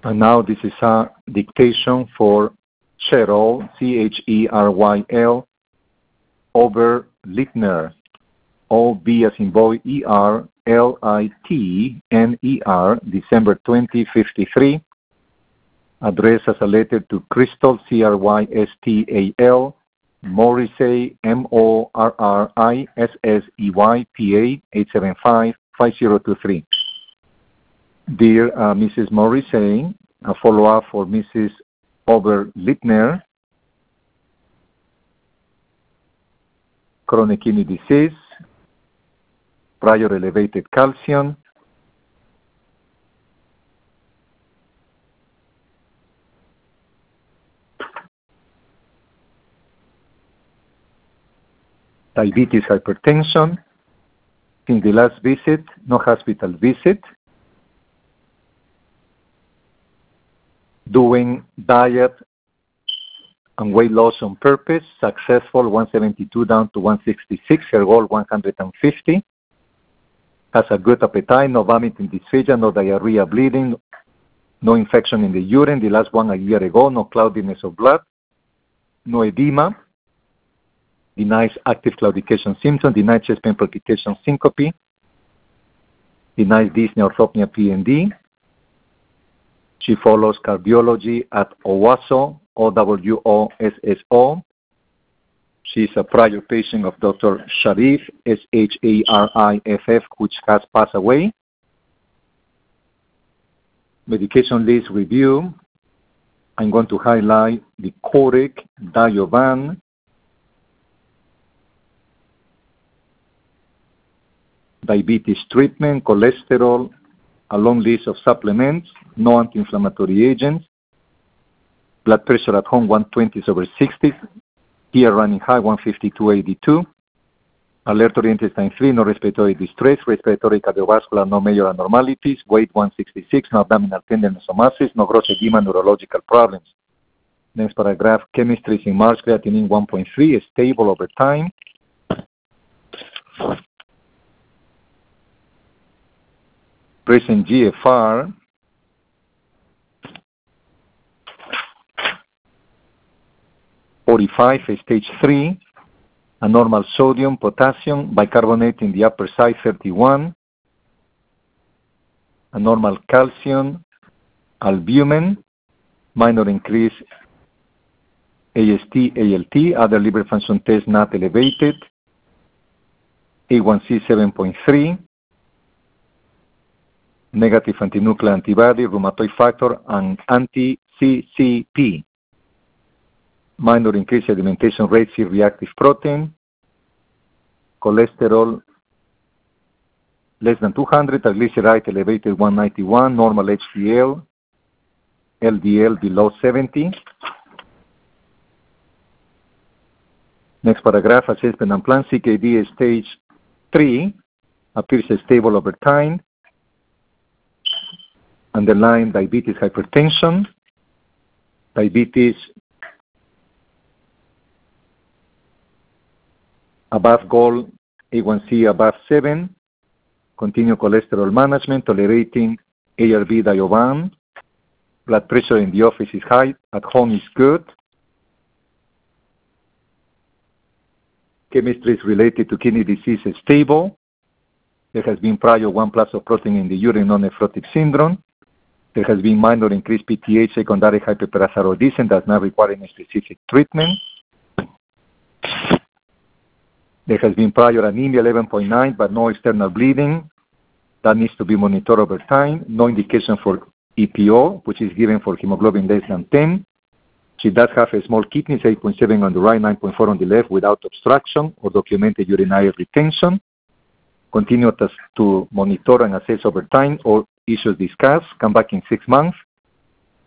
And now this is a dictation for Cheryl, Cheryl, Oberlitner, O-B as in boy, E-R-L-I-T-N-E-R, December 2053. Addressed as a letter to Crystal, C-R-Y-S-T-A-L, Morrissey, M-O-R-R-I-S-S-E-Y, P-A, 875-5023. Dear Mrs. Morrissey, a follow-up for Mrs. Oberlitner, chronic kidney disease, prior elevated calcium, diabetes, hypertension. Since the last visit, no hospital visit. Doing diet and weight loss on purpose, successful, 172 down to 166, her goal 150. Has a good appetite, no vomiting, dysphagia, no diarrhea, bleeding, no infection in the urine, the last one a year ago, no cloudiness of blood, no edema, denies active claudication symptom, denies chest pain palpitation syncope, denies dyspnea, orthopnea, PND. She follows cardiology at OWASO, O-W-O-S-S-O. She is a prior patient of Dr. Sharif, S-H-A-R-I-F-F, which has passed away. Medication list review. I'm going to highlight the Coric, Diovan, diabetes treatment, cholesterol, a long list of supplements, no anti-inflammatory agents, blood pressure at home 120/60, here running high 152/82, alert-oriented time 3, no respiratory distress, respiratory cardiovascular, no major abnormalities, weight 166, no abdominal tenderness or masses, no gross edema, neurological problems. Next paragraph, chemistry is in March, creatinine 1.3, is stable over time. Present GFR, stage 3, a normal sodium, potassium, bicarbonate in the upper side 31, a normal calcium, albumin, minor increase AST, ALT, other liver function tests not elevated, A1C 7.3, negative antinuclear antibody, rheumatoid factor, and anti-CCP. Minor increase sedimentation rate, C-reactive protein, cholesterol less than 200, triglyceride elevated 191, normal HDL, LDL below 70. Next paragraph, assessment and plan, CKD stage 3, appears stable over time. Underlying diabetes, hypertension, diabetes above goal, A1C above 7, continue cholesterol management, tolerating ARB Diovan, blood pressure in the office is high, at home is good. Chemistry is related to kidney disease is stable. There has been prior 1+ of protein in the urine, non-nephrotic syndrome. There has been minor increased PTH, secondary hyperparathyroidism, does not require any specific treatment. There has been prior anemia 11.9, but no external bleeding. That needs to be monitored over time. No indication for EPO, which is given for hemoglobin less than 10. She does have a small kidney, 8.7 on the right, 9.4 on the left, without obstruction or documented urinary retention. Continue to monitor and assess over time or issues discussed. Come back in 6 months.